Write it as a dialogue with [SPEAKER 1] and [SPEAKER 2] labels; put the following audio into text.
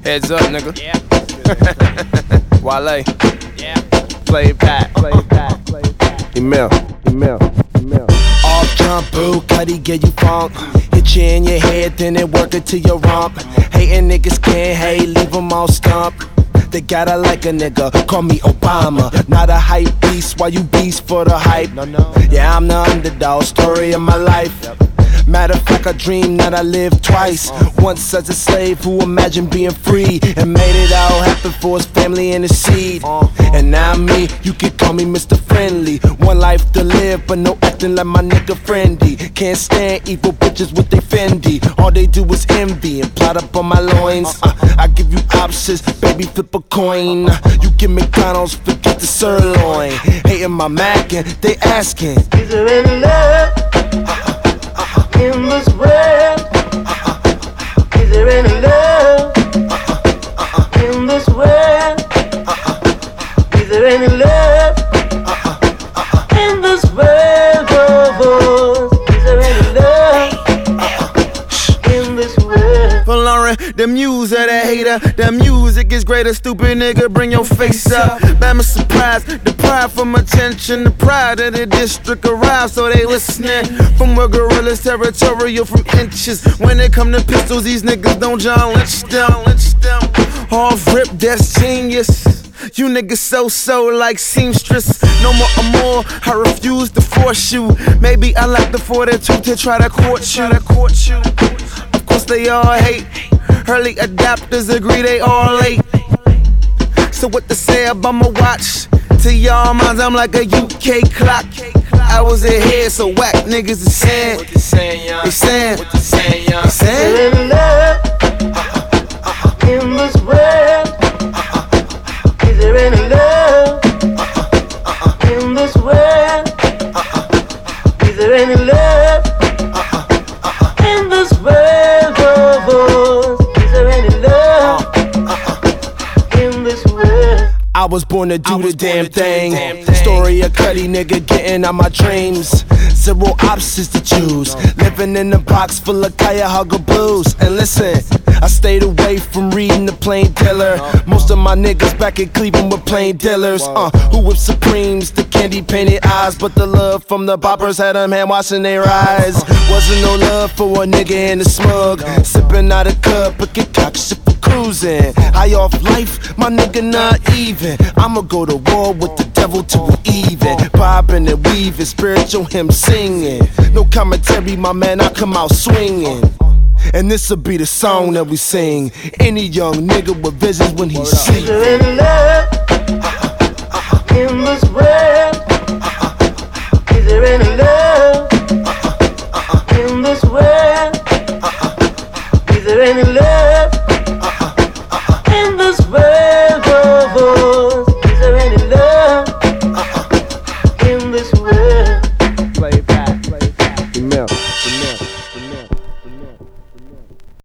[SPEAKER 1] Heads up, nigga.
[SPEAKER 2] Yeah.
[SPEAKER 1] Wale.
[SPEAKER 2] Yeah.
[SPEAKER 1] Play it back. Email. Off jump, boo, Cuddy get you funk. Hit you in your head, then it work it to your rump. Hating niggas can't hate, leave them all stump. They gotta like a nigga, call me Obama. Not a hype beast, why you beast for the hype? Yeah, I'm the underdog, story of my life. Matter of fact, I dreamed that I lived twice. Once as a slave who imagined being free and made it all happen for his family and his seed. And now me, you can call me Mr. Friendly. One life to live, but no acting like my nigga Friendly. Can't stand evil bitches with they Fendi. All they do is envy and plot up on my loins. I give you options, baby, flip a coin. You get McDonald's, forget the sirloin. Hating my Mac and they asking,
[SPEAKER 3] is there any love in this world? Is there any love in this world? Is there any love in this world? Oh, is there any love in this world?
[SPEAKER 4] For Lauren, the muse of the hater. The music is greater, stupid nigga, bring your face up. Bama surprise, the pride from attention. The pride of the district arrives, so they listening. From where gorillas territorial from inches. When it come to pistols, these niggas don't John Lynch them. Off rip, that's genius. You niggas so like seamstress. No more amour, I refuse to force you. Maybe I like the 42 to try to court you. Of course they all hate. Early adapters agree they all late. So what to say about my watch? To y'all minds I'm like a UK clock. I was ahead, so whack niggas is saying.
[SPEAKER 1] what you saying, young?
[SPEAKER 4] They saying.
[SPEAKER 1] What you saying, young?
[SPEAKER 4] They
[SPEAKER 3] Is
[SPEAKER 4] saying.
[SPEAKER 3] there any love in this world? Is there any love in this world? Is there any love in this world? Oh, is there any love in this world?
[SPEAKER 1] I was born to do the damn thing. Story of Cuddy, nigga, getting out my dreams. Zero options to choose. Living in a box full of Cuyahoga blues. And listen, I stayed away from reading the plain dealer. Most of my niggas back in Cleveland were plain dealers. Who with Supremes, the candy painted eyes. But the love from the boppers had them hand washing their eyes. Wasn't no love for a nigga in the smug. Sipping out a cup, but get cocked for cruising. High off life, my nigga not even. I'ma go to war with the devil till we even. Bobbing and weaving, spiritual hymn singing. No commentary, my man, I come out swinging. And this'll be the song that we sing. Any young nigga with visions when he
[SPEAKER 3] Is
[SPEAKER 1] sleep.
[SPEAKER 3] there any love in this world?